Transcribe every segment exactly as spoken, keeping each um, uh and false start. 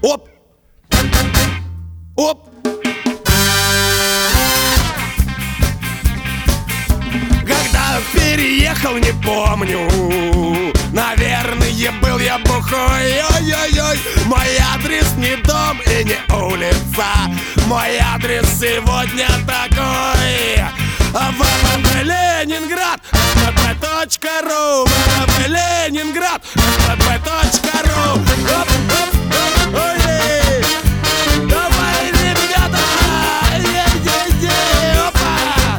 Оп! Оп! Когда переехал, не помню. Наверное, был я бухой. Ой-ой-ой. Мой адрес не дом и не улица. Мой адрес сегодня такой: ВВП Ленинград, ВВП.ру, ВВП Ленинград, ВВП.ру. Ой, давай, ребята! Е-е-е, опа!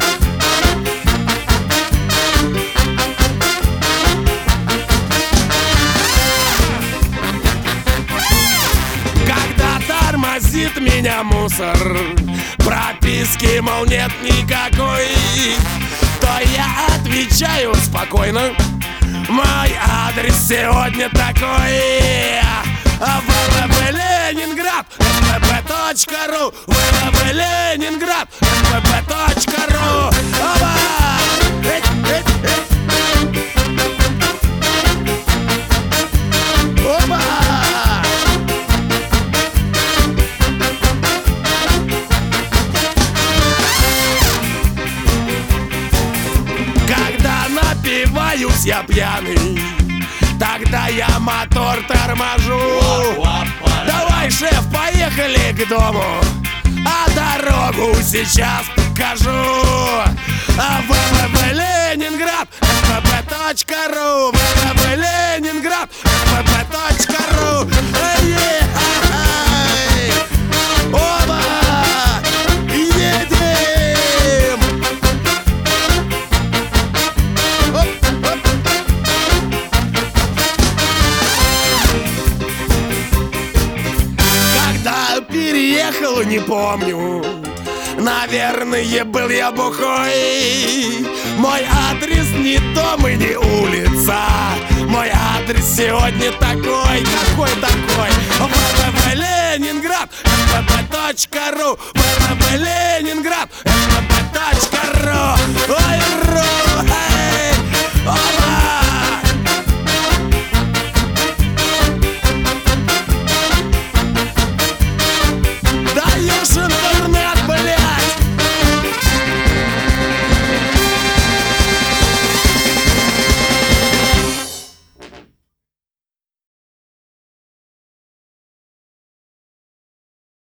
Когда тормозит меня мусор, прописки, мол, нет никакой, то я отвечаю спокойно: мой адрес сегодня такой: ВВП Ленинград, ВВП.ру, ВВП Ленинград, ВВП.ру. Оба! Эть, эть, эть. Оба! Когда напиваюсь я пьяный, тогда я мотор торможу. Давай, шеф, поехали к дому, а дорогу сейчас покажу. ВВП Ленинград, ВВП.ру, ВВП Ленинград, ВВП.ру. Оба! Едем! Оп, оп. Когда переехал, не помню. Наверное, был я бухой. Мой адрес не дом и не улица. Мой адрес сегодня такой. Какой такой? ВВП Ленинград, ВВП.ру, ВВП Ленинград,